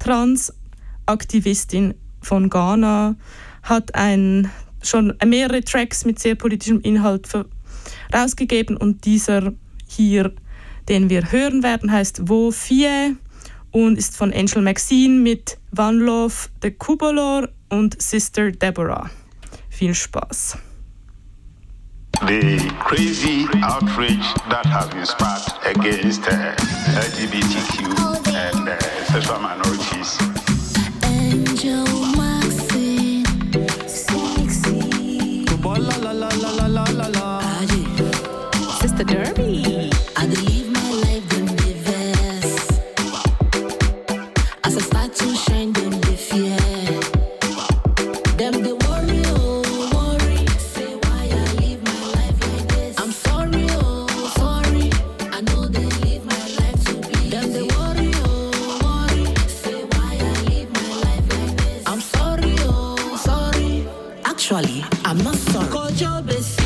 Transaktivistin von Ghana, hat schon mehrere Tracks mit sehr politischem Inhalt rausgegeben und dieser hier, den wir hören werden, heißt Wo Fie und ist von Angel Maxine mit One Love, The Kubolor und Sister Deborah. Viel Spaß. The crazy outrage that has been sparked against LGBTQ and sexual minorities. Angel Maxine, sexy. La la la la la la la la. Sister Derby. I believe my life in the vest. As I start to shine, them the fear. Them the worry, oh worry. Say why I live my life like this. I'm sorry, oh sorry. I know they live my life to be. Them the worry, oh worry. Say why I live my life like this. I'm sorry, oh sorry. Actually, I'm not sorry. Kojo besia.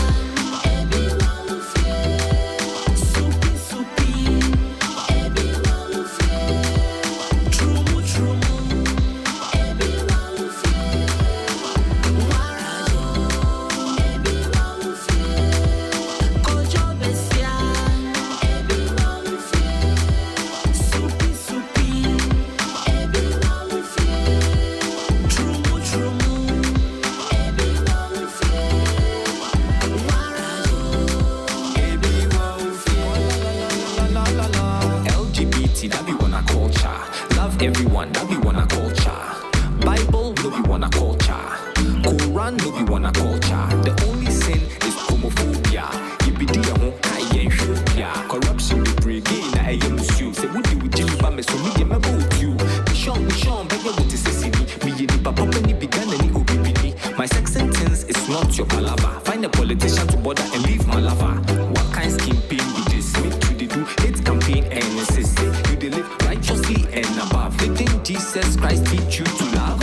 Everyone, that we want a culture. Bible, no we want a culture. Quran, no we want a culture. The only sin is homophobia. Ibidia hon kai shobia. Corruption, we bring in a musu. Say what do we do? But me so me me about you. We show, but you want to see me. Me ni papa ni began ni obibini. My sex sentence is not your palaver. Find a politician to bother and leave my lover. What kind scheme pain with this? Me to the do hate campaign and insist you they live righteously and above. Didn't Jesus Christ teach you to love?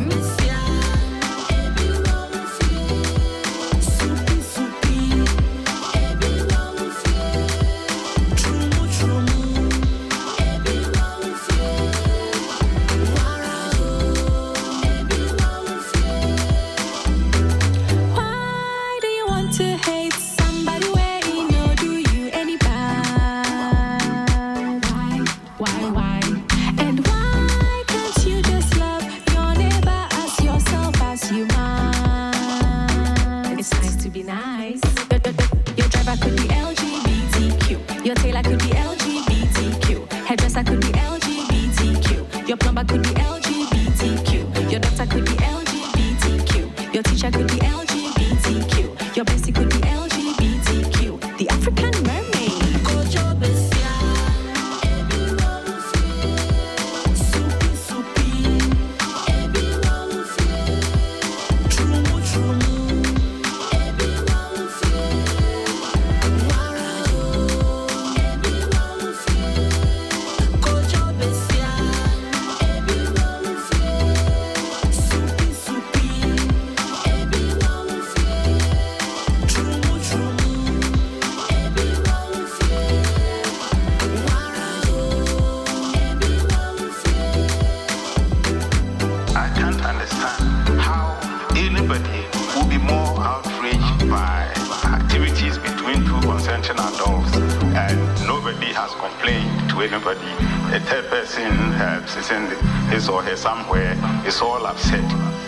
His or her somewhere is all upset.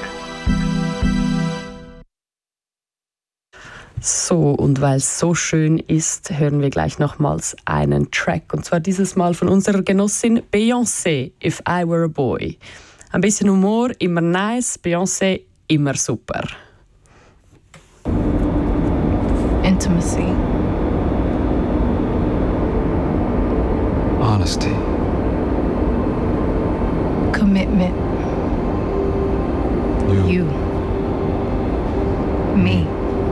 So, und weil es so schön ist, hören wir gleich nochmals einen Track. Und zwar dieses Mal von unserer Genossin Beyoncé, If I Were a Boy. Ein bisschen Humor, immer nice, Beyoncé, immer super. Intimacy. Honesty. Commitment. You. Me.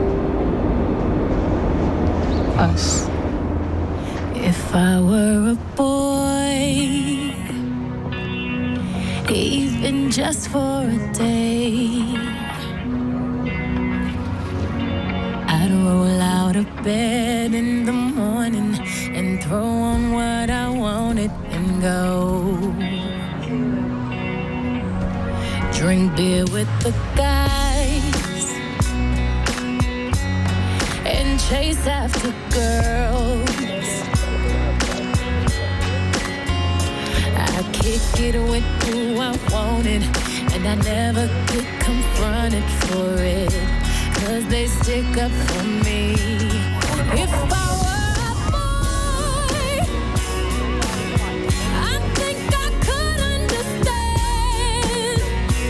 Us. If I were a boy, even just for a day, I'd roll out of bed in the morning and throw on what I wanted and go. drink beer with the guys, and chase after girls. I kick it with who I wanted, and I never get confronted for it, 'cause they stick up for me. If I were a boy, I think I could understand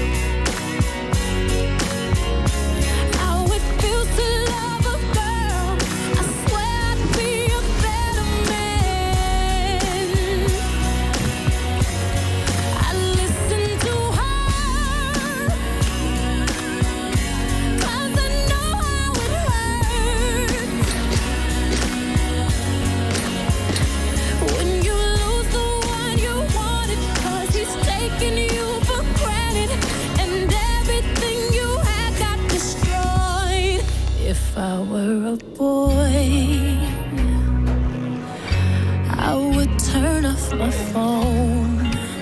how it feels to love a girl. I swear I'd be a better man. I listen to her, 'cause I know how it hurts when you lose the one you wanted, 'cause he's taking you for granted, and everything you had got destroyed. If I were a boy, I would turn off my phone,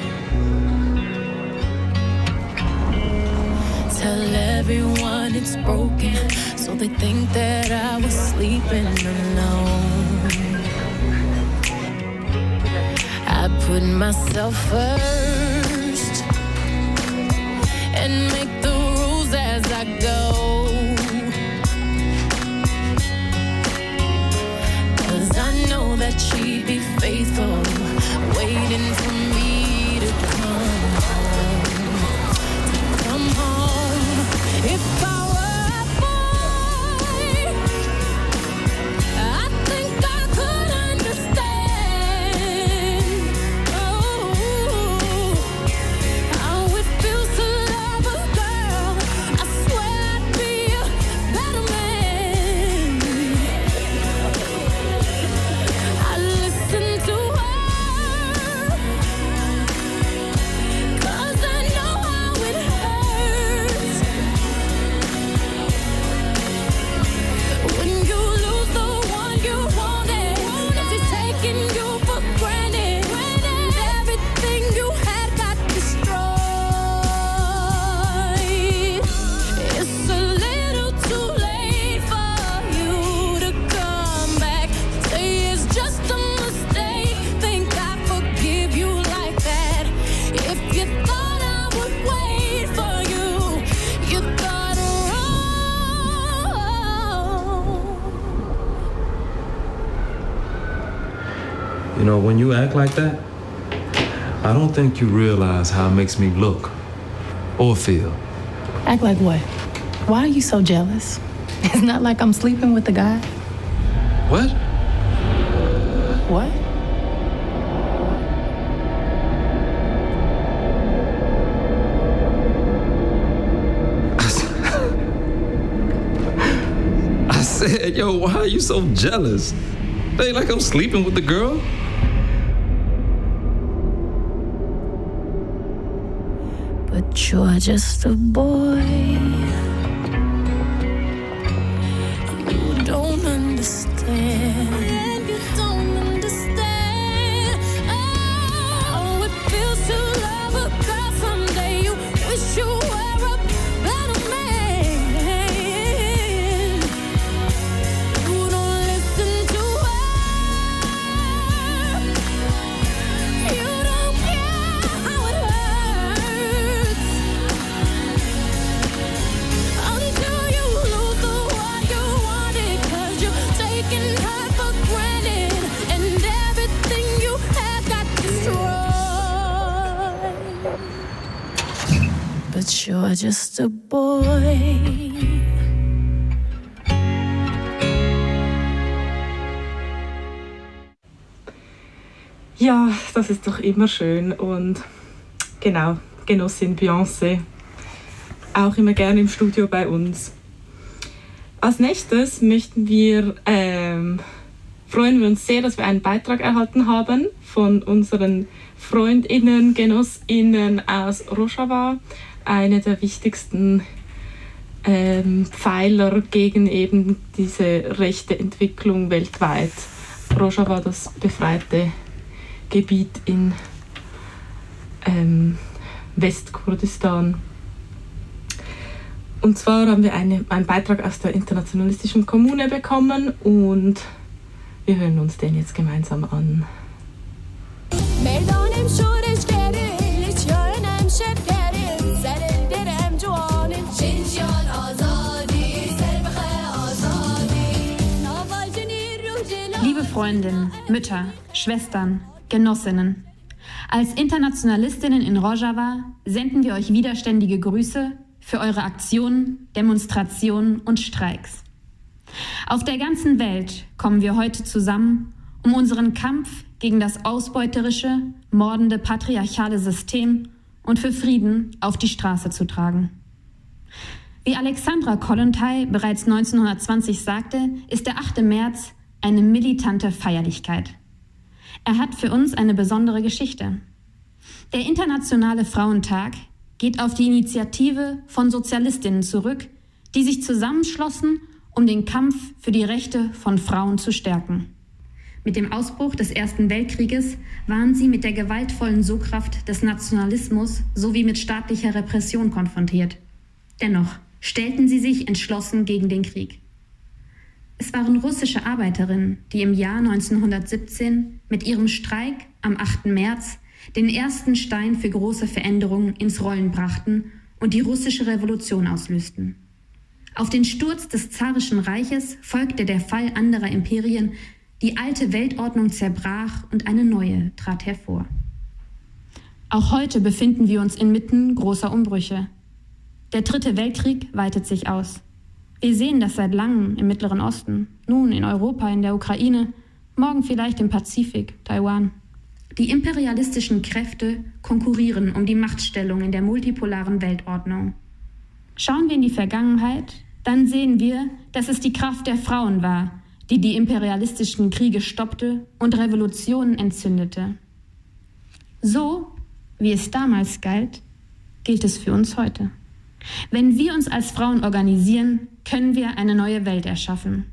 tell everyone it's broken, so they think that I was sleeping alone. I put myself first and make the rules as I go, 'cause I know that she'd be faithful, waiting for me to come home. If I were a boy, I think I could understand how it feels to love a girl. I swear I'd be a better man. I listen to her, 'cause I know how it hurts when you lose the one you wanted, 'cause he's taking you for granted, and everything you had got destroyed. It's a little too late for you to come back. Say it's just a mistake, think I forgive you like that. If you thought I would wait for you, you thought wrong. You know, when you act like that, I don't think you realize how it makes me look or feel. Act like what? Why are you so jealous? It's not like I'm sleeping with the guy. What? What? I said, yo, why are you so jealous? It ain't like I'm sleeping with the girl. But you're just a boy. You don't understand. You don't understand how it feels to love a girl. Someday you wish you were a better man. You don't listen to her. You don't care how it hurts until you lose the one you wanted, 'cause you're taking her for granted, and everything you had got destroyed. But you're just a boy. Ja, das ist doch immer schön. Und genau, Genossin Beyoncé, auch immer gerne im Studio bei uns. Als nächstes freuen wir uns sehr, dass wir einen Beitrag erhalten haben von unseren FreundInnen, GenossInnen aus Rojava, eine der wichtigsten Pfeiler gegen eben diese rechte Entwicklung weltweit. Rojava, das befreite Gebiet in Westkurdistan. Und zwar haben wir einen Beitrag aus der Internationalistischen Kommune bekommen und wir hören uns den jetzt gemeinsam an. Liebe Freundinnen, Mütter, Schwestern, Genossinnen, als Internationalistinnen in Rojava senden wir euch widerständige Grüße für eure Aktionen, Demonstrationen und Streiks. Auf der ganzen Welt kommen wir heute zusammen, um unseren Kampf gegen das ausbeuterische, mordende patriarchale System und für Frieden auf die Straße zu tragen. Wie Alexandra Kollontai bereits 1920 sagte, ist der 8. März eine militante Feierlichkeit. Er hat für uns eine besondere Geschichte. Der Internationale Frauentag geht auf die Initiative von Sozialistinnen zurück, die sich zusammenschlossen, um den Kampf für die Rechte von Frauen zu stärken. Mit dem Ausbruch des Ersten Weltkrieges waren sie mit der gewaltvollen Sogkraft des Nationalismus sowie mit staatlicher Repression konfrontiert. Dennoch stellten sie sich entschlossen gegen den Krieg. Es waren russische Arbeiterinnen, die im Jahr 1917 mit ihrem Streik am 8. März den ersten Stein für große Veränderungen ins Rollen brachten und die russische Revolution auslösten. Auf den Sturz des Zarischen Reiches folgte der Fall anderer Imperien, die alte Weltordnung zerbrach und eine neue trat hervor. Auch heute befinden wir uns inmitten großer Umbrüche. Der 3. Weltkrieg weitet sich aus. Wir sehen das seit langem im Mittleren Osten, nun in Europa, in der Ukraine, morgen vielleicht im Pazifik, Taiwan. Die imperialistischen Kräfte konkurrieren um die Machtstellung in der multipolaren Weltordnung. Schauen wir in die Vergangenheit, dann sehen wir, dass es die Kraft der Frauen war, die die imperialistischen Kriege stoppte und Revolutionen entzündete. So, wie es damals galt, gilt es für uns heute. Wenn wir uns als Frauen organisieren, können wir eine neue Welt erschaffen.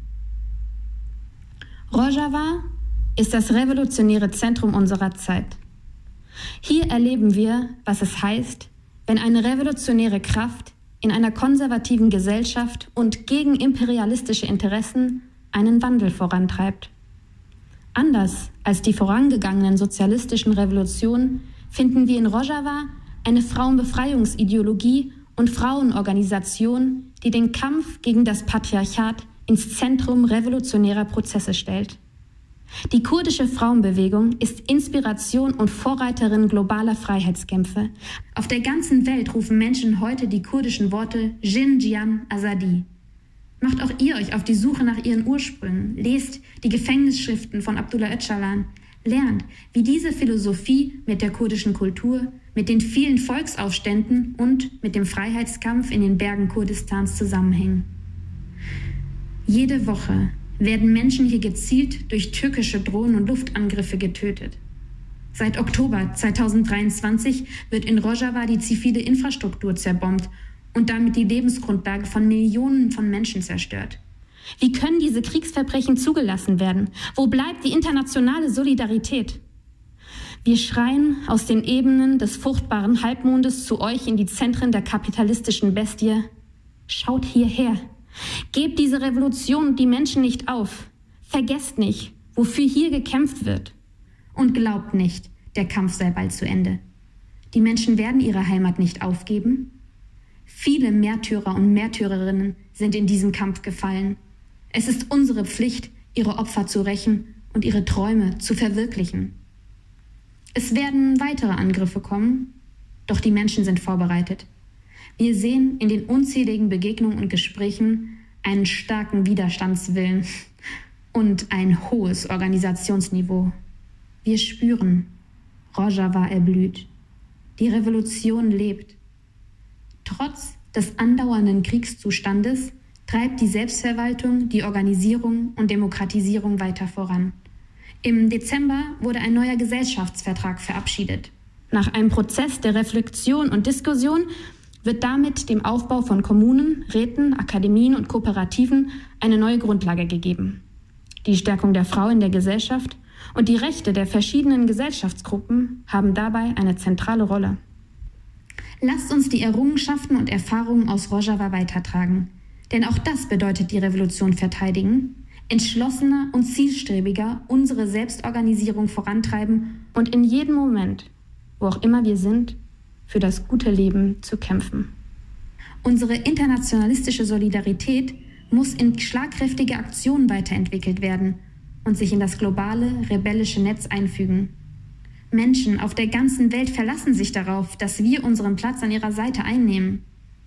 Rojava ist das revolutionäre Zentrum unserer Zeit. Hier erleben wir, was es heißt, wenn eine revolutionäre Kraft in einer konservativen Gesellschaft und gegen imperialistische Interessen einen Wandel vorantreibt. Anders als die vorangegangenen sozialistischen Revolutionen finden wir in Rojava eine Frauenbefreiungsideologie und Frauenorganisation, die den Kampf gegen das Patriarchat ins Zentrum revolutionärer Prozesse stellt. Die kurdische Frauenbewegung ist Inspiration und Vorreiterin globaler Freiheitskämpfe. Auf der ganzen Welt rufen Menschen heute die kurdischen Worte Jin Jiyan Azadi. Macht auch ihr euch auf die Suche nach ihren Ursprüngen, lest die Gefängnisschriften von Abdullah Öcalan, lernt, wie diese Philosophie mit der kurdischen Kultur, mit den vielen Volksaufständen und mit dem Freiheitskampf in den Bergen Kurdistans zusammenhängen. Jede Woche werden Menschen hier gezielt durch türkische Drohnen- und Luftangriffe getötet. Seit Oktober 2023 wird in Rojava die zivile Infrastruktur zerbombt und damit die Lebensgrundlage von Millionen von Menschen zerstört. Wie können diese Kriegsverbrechen zugelassen werden? Wo bleibt die internationale Solidarität? Wir schreien aus den Ebenen des fruchtbaren Halbmondes zu euch in die Zentren der kapitalistischen Bestie. Schaut hierher. Gebt diese Revolution und die Menschen nicht auf. Vergesst nicht, wofür hier gekämpft wird. Und glaubt nicht, der Kampf sei bald zu Ende. Die Menschen werden ihre Heimat nicht aufgeben. Viele Märtyrer und Märtyrerinnen sind in diesem Kampf gefallen. Es ist unsere Pflicht, ihre Opfer zu rächen und ihre Träume zu verwirklichen. Es werden weitere Angriffe kommen, doch die Menschen sind vorbereitet. Wir sehen in den unzähligen Begegnungen und Gesprächen einen starken Widerstandswillen und ein hohes Organisationsniveau. Wir spüren, Rojava erblüht. Die Revolution lebt. Trotz des andauernden Kriegszustandes treibt die Selbstverwaltung die Organisierung und Demokratisierung weiter voran. Im Dezember wurde ein neuer Gesellschaftsvertrag verabschiedet. Nach einem Prozess der Reflexion und Diskussion wird damit dem Aufbau von Kommunen, Räten, Akademien und Kooperativen eine neue Grundlage gegeben. Die Stärkung der Frau in der Gesellschaft und die Rechte der verschiedenen Gesellschaftsgruppen haben dabei eine zentrale Rolle. Lasst uns die Errungenschaften und Erfahrungen aus Rojava weitertragen. Denn auch das bedeutet die Revolution verteidigen, entschlossener und zielstrebiger unsere Selbstorganisierung vorantreiben und in jedem Moment, wo auch immer wir sind, für das gute Leben zu kämpfen. Unsere internationalistische Solidarität muss in schlagkräftige Aktionen weiterentwickelt werden und sich in das globale, rebellische Netz einfügen. Menschen auf der ganzen Welt verlassen sich darauf, dass wir unseren Platz an ihrer Seite einnehmen.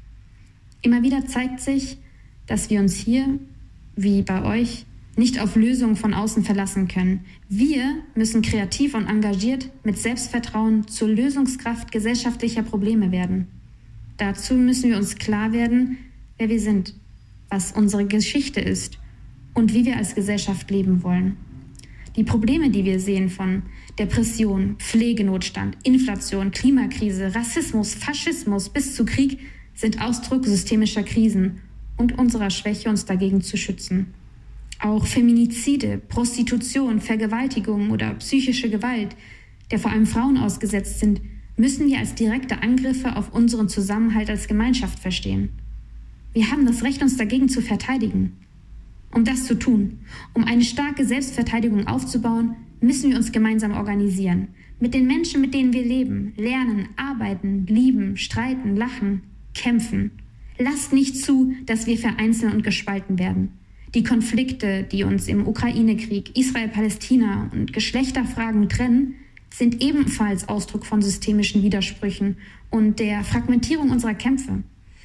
Immer wieder zeigt sich, dass wir uns hier, wie bei euch, nicht auf Lösungen von außen verlassen können. Wir müssen kreativ und engagiert mit Selbstvertrauen zur Lösungskraft gesellschaftlicher Probleme werden. Dazu müssen wir uns klar werden, wer wir sind, was unsere Geschichte ist und wie wir als Gesellschaft leben wollen. Die Probleme, die wir sehen von Depression, Pflegenotstand, Inflation, Klimakrise, Rassismus, Faschismus bis zu Krieg, sind Ausdruck systemischer Krisen und unserer Schwäche, uns dagegen zu schützen. Auch Feminizide, Prostitution, Vergewaltigung oder psychische Gewalt, der vor allem Frauen ausgesetzt sind, müssen wir als direkte Angriffe auf unseren Zusammenhalt als Gemeinschaft verstehen. Wir haben das Recht, uns dagegen zu verteidigen. Um das zu tun, um eine starke Selbstverteidigung aufzubauen, müssen wir uns gemeinsam organisieren. Mit den Menschen, mit denen wir leben, lernen, arbeiten, lieben, streiten, lachen, kämpfen. Lasst nicht zu, dass wir vereinzeln und gespalten werden. Die Konflikte, die uns im Ukraine-Krieg, Israel-Palästina und Geschlechterfragen trennen, sind ebenfalls Ausdruck von systemischen Widersprüchen und der Fragmentierung unserer Kämpfe.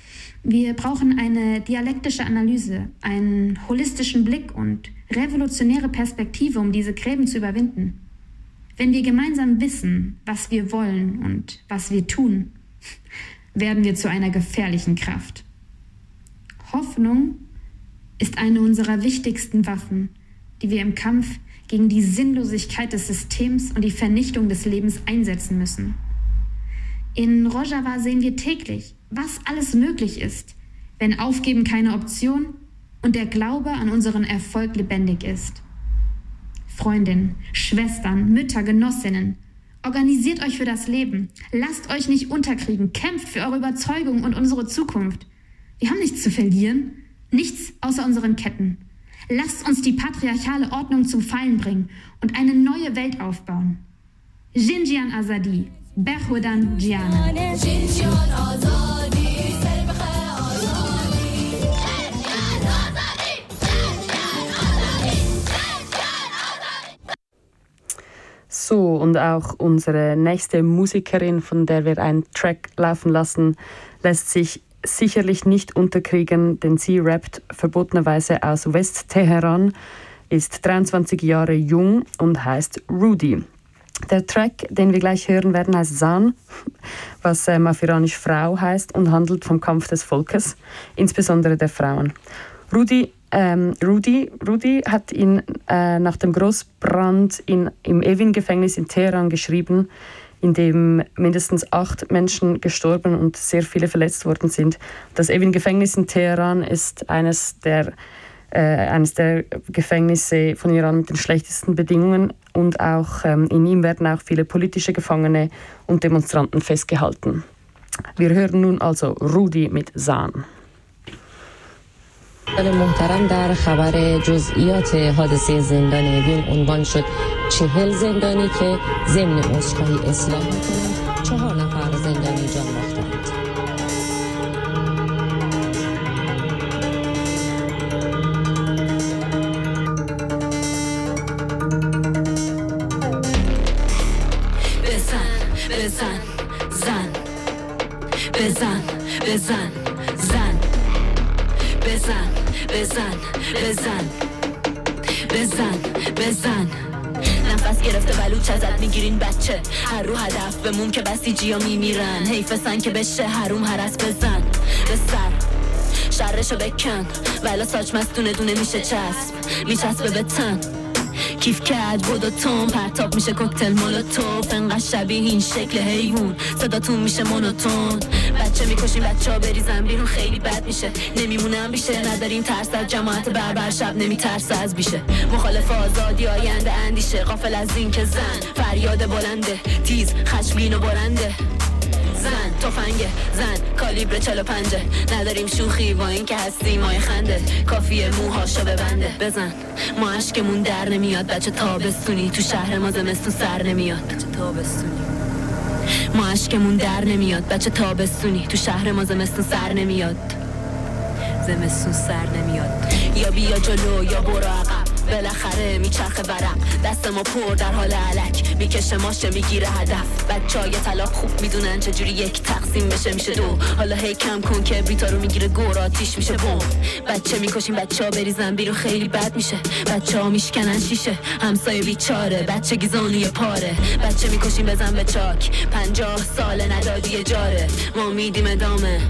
Wir brauchen eine dialektische Analyse, einen holistischen Blick und revolutionäre Perspektive, um diese Gräben zu überwinden. Wenn wir gemeinsam wissen, was wir wollen und was wir tun, werden wir zu einer gefährlichen Kraft. Hoffnung ist eine unserer wichtigsten Waffen, die wir im Kampf gegen die Sinnlosigkeit des Systems und die Vernichtung des Lebens einsetzen müssen. In Rojava sehen wir täglich, was alles möglich ist, wenn Aufgeben keine Option und der Glaube an unseren Erfolg lebendig ist. Freundinnen, Schwestern, Mütter, Genossinnen, organisiert euch für das Leben. Lasst euch nicht unterkriegen. Kämpft für eure Überzeugung und unsere Zukunft. Wir haben nichts zu verlieren, nichts außer unseren Ketten. Lasst uns die patriarchale Ordnung zum Fallen bringen und eine neue Welt aufbauen. Jinjian Azadi, Berhudan Giana. So, und auch unsere nächste Musikerin, von der wir einen Track laufen lassen, lässt sich sicherlich nicht unterkriegen, denn sie rappt verbotenerweise aus West-Teheran, ist 23 Jahre jung und heißt Rudy. Der Track, den wir gleich hören werden, heißt Zan, was auf Iranisch Frau heißt und handelt vom Kampf des Volkes, insbesondere der Frauen. Rudy hat ihn nach dem Großbrand im Evin-Gefängnis in Teheran geschrieben, in dem mindestens 8 Menschen gestorben und sehr viele verletzt worden sind. Das Evin-Gefängnis in Teheran ist eines der Gefängnisse von Iran mit den schlechtesten Bedingungen und auch in ihm werden auch viele politische Gefangene und Demonstranten festgehalten. Wir hören nun also Rudy mit Zan. محترم در خبر جزئیات حادثه زندان اوین عنوان شد 40 زندانی که ضمن عذرخواهی اصلاح می‌کنند 4 نفر زندانی جان باختند. بزن زن بزن زن بزن نفس گرفته بلوچ ازت میگیرین بچه هر رو هدف بمون که بسیجی ها میمیرن حیفسن که بشه حروم هرس بزن به سر شرشو بکن ولا ساچ مستونه دونه میشه چسب میچسبه به تن کیف کرد بود و تون پرتاب میشه کوکتل مولوتوف انقدر شبیه این شکل حیوان صداتون میشه مونوتون بچه میکشیم بچه ها بریزن بیرون خیلی بد میشه نمیمونم بیشه نداریم ترس از جماعت بربر شب نمیترسه از بیشه مخالف آزادی آینده اندیشه غافل از این که زن فریاد بلنده تیز خشمگین و بلنده زن تفنگ تفنگه زن کالیبر 45 نداریم شوخی با این که هستی مای خنده کافیه موهاشو ببنده بزن ما عشقمون در نمیاد بچه تابستونی تو شهر ما زمستون سر نمیاد بچه تابستونی ما عشقمون در نمیاد بچه تابستونی تو شهر ما زمستون سر نمیاد زمستون سر نمیاد یا بیا جلو یا برو عقب بالاخره میچرخه ورق دست ما پر در حال علک میکشه ماشه میگیره هدف بچهای طلاق خوب میدونن چجوری یک تقسیم بشه میشه دو حالا هی کم کن که بیتا رو میگیره گور آتیش میشه بوم بچه میکشیم بچه‌ها بریزن بیرون خیلی بد میشه بچه‌ها میشکنن شیشه همسایه بیچاره بچه گیزانی پاره بچه میکشیم بزن به چاک 50 سال ندادی جاره ما میدیم ادامه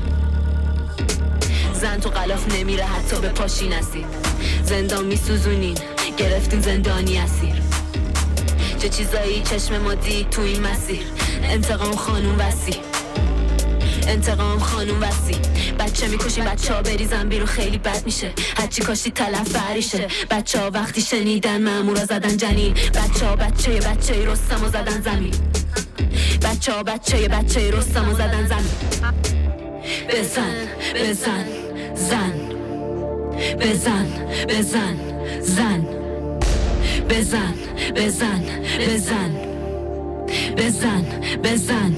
زن تو غلاف نمیره حتی به پاشی نصیب زندان میسوزونین گرفتین زندانی اسیر چه چیزایی چشم ما دید تو این مسیر انتقام خانوم وسی انتقام خانوم وسی بچه میکشیم بچه ها بریزن بیرون خیلی بد میشه هرچی کاشتی تلف بریشه بچه ها وقتی شنیدن مامورا زدن جنین بچه ها بچه رستم و زدن زمین بچه ها بچه رستم و زدن زمین بزن بزن زن بزن بزن زن بزن بزن بزن بزن بزن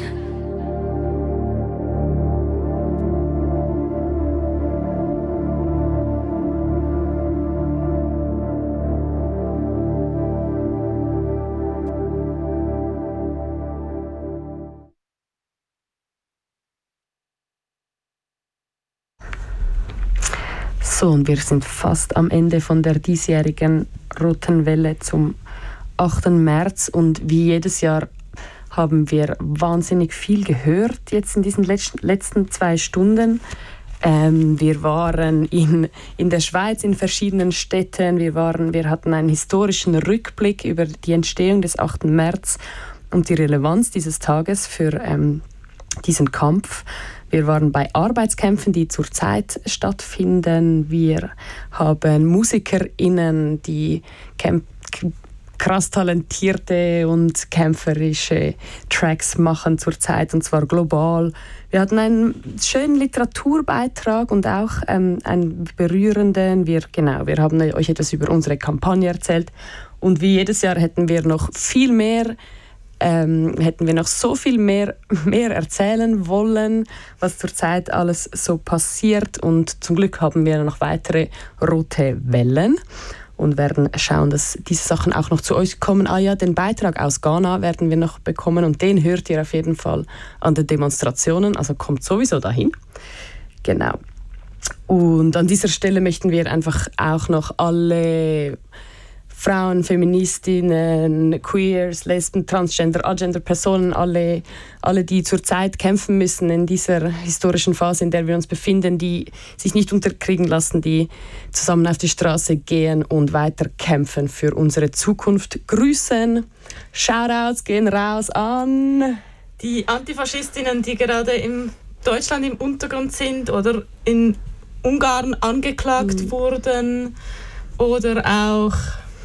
So, und wir sind fast am Ende von der diesjährigen Roten Welle zum 8. März und wie jedes Jahr haben wir wahnsinnig viel gehört jetzt in diesen letzten 2 Stunden. Wir waren in der Schweiz in verschiedenen Städten, wir hatten einen historischen Rückblick über die Entstehung des 8. März und die Relevanz dieses Tages für diesen Kampf. Wir waren bei Arbeitskämpfen, die zurzeit stattfinden. Wir haben MusikerInnen, die krass talentierte und kämpferische Tracks machen zurzeit, und zwar global. Wir hatten einen schönen Literaturbeitrag und auch einen berührenden. Wir haben euch etwas über unsere Kampagne erzählt. Und wie jedes Jahr hätten wir noch so viel mehr erzählen wollen, was zurzeit alles so passiert. Und zum Glück haben wir noch weitere rote Wellen und werden schauen, dass diese Sachen auch noch zu euch kommen. Den Beitrag aus Ghana werden wir noch bekommen und den hört ihr auf jeden Fall an den Demonstrationen, also kommt sowieso dahin. Genau. Und an dieser Stelle möchten wir einfach auch noch alle Frauen, Feministinnen, Queers, Lesben, Transgender, Agender-Personen, alle, die zurzeit kämpfen müssen in dieser historischen Phase, in der wir uns befinden, die sich nicht unterkriegen lassen, die zusammen auf die Straße gehen und weiter kämpfen für unsere Zukunft. Grüßen, Shoutouts gehen raus an die Antifaschistinnen, die gerade in Deutschland im Untergrund sind oder in Ungarn angeklagt wurden, oder auch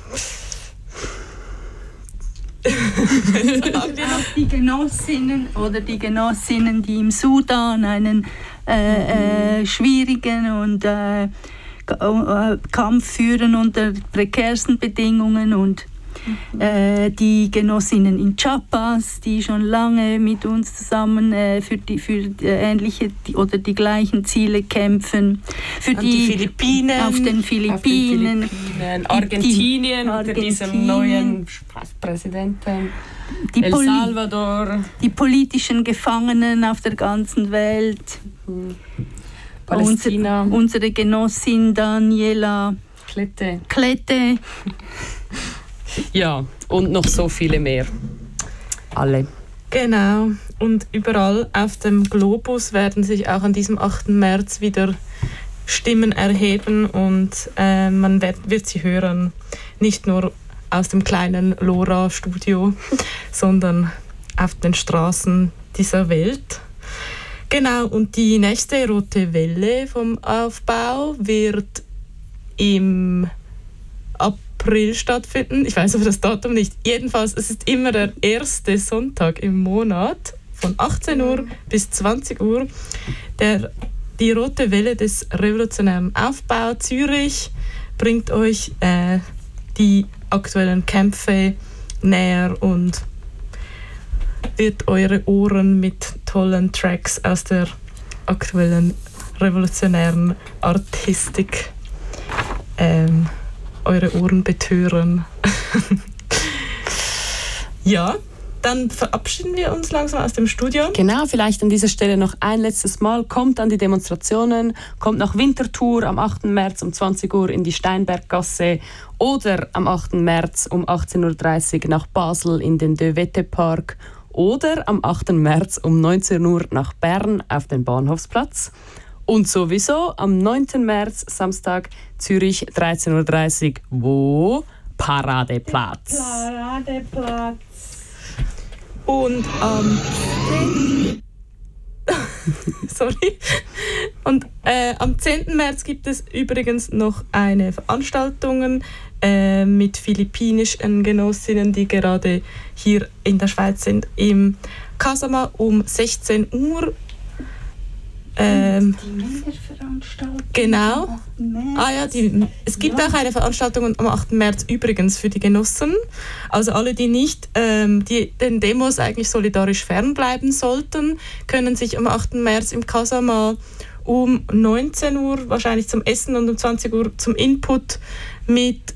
die Genossinnen oder die Genossinnen, die im Sudan einen schwierigen und Kampf führen unter prekärsten Bedingungen, und die Genossinnen in Chiapas, die schon lange mit uns zusammen für ähnliche oder die gleichen Ziele kämpfen. Für die Philippinen, auf den Philippinen, Argentinien unter diesem neuen Präsidenten, El Salvador, die politischen Gefangenen auf der ganzen Welt, Palästina, unsere Genossin Daniela Klette. Ja, und noch so viele mehr. Alle. Genau. Und überall auf dem Globus werden sich auch an diesem 8. März wieder Stimmen erheben und man wird sie hören. Nicht nur aus dem kleinen LoRa-Studio, sondern auf den Straßen dieser Welt. Genau, und die nächste rote Welle vom Aufbau wird im April stattfinden. Ich weiß aber das Datum nicht. Jedenfalls, es ist immer der erste Sonntag im Monat. von 18 Uhr bis 20 Uhr. Die Rote Welle des revolutionären Aufbaus Zürich bringt euch die aktuellen Kämpfe näher und wird eure Ohren mit tollen Tracks aus der aktuellen revolutionären Artistik eure Ohren betören. Ja, dann verabschieden wir uns langsam aus dem Studio. Genau, vielleicht an dieser Stelle noch ein letztes Mal. Kommt an die Demonstrationen, kommt nach Winterthur am 8. März um 20 Uhr in die Steinberggasse oder am 8. März um 18.30 Uhr nach Basel in den De Wette Park oder am 8. März um 19 Uhr nach Bern auf den Bahnhofsplatz. Und sowieso am 9. März, Samstag, Zürich, 13.30 Uhr, wo? Paradeplatz. Paradeplatz. Und sorry. Und am 10. März gibt es übrigens noch eine Veranstaltung mit philippinischen Genossinnen, die gerade hier in der Schweiz sind, im Kasama um 16 Uhr. Die Männerveranstaltung. Genau. Es gibt auch eine Veranstaltung am 8. März übrigens für die Genossen. Also alle, die nicht die den Demos eigentlich solidarisch fernbleiben sollten, können sich am 8. März im Kasama um 19 Uhr wahrscheinlich zum Essen und um 20 Uhr zum Input mit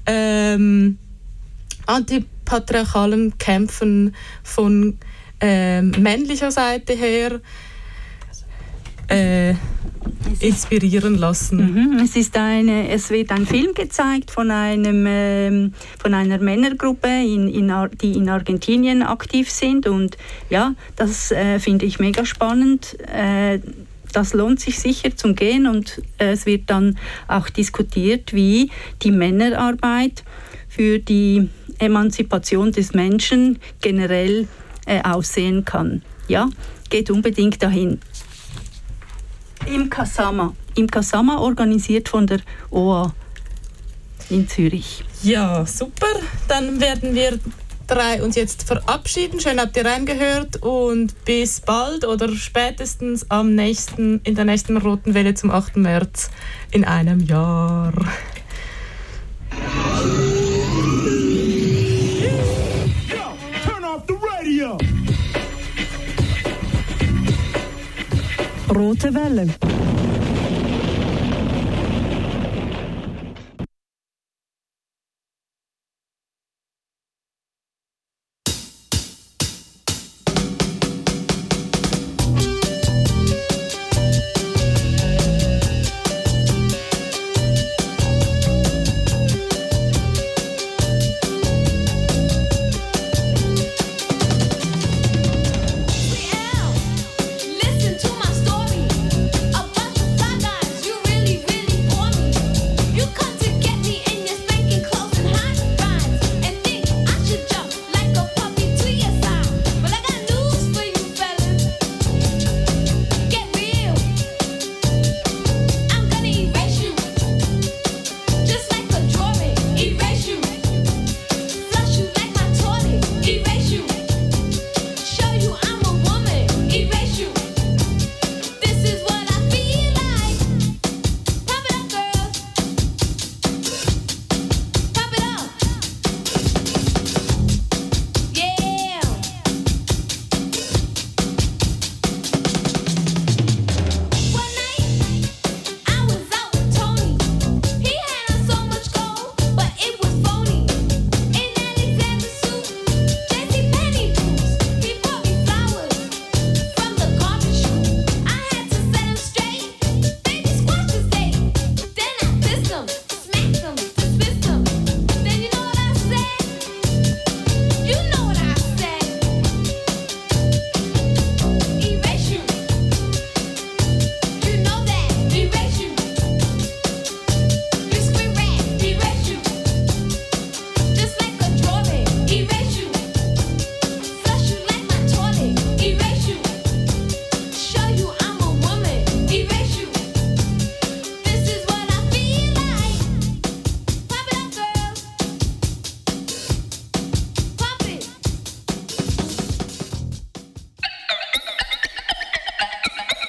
antipatriarchalen Kämpfen von männlicher Seite her inspirieren lassen. Es wird ein Film gezeigt von einer Männergruppe, die in Argentinien aktiv sind, und ja, das finde ich mega spannend. Das lohnt sich sicher zum Gehen, und es wird dann auch diskutiert, wie die Männerarbeit für die Emanzipation des Menschen generell aussehen kann. Ja, geht unbedingt dahin. Im Kasama, organisiert von der OA in Zürich. Ja, super. Dann werden wir drei uns jetzt verabschieden. Schön habt ihr reingehört und bis bald oder spätestens in der nächsten Roten Welle zum 8. März in einem Jahr. Turn off the radio. Rote Welle.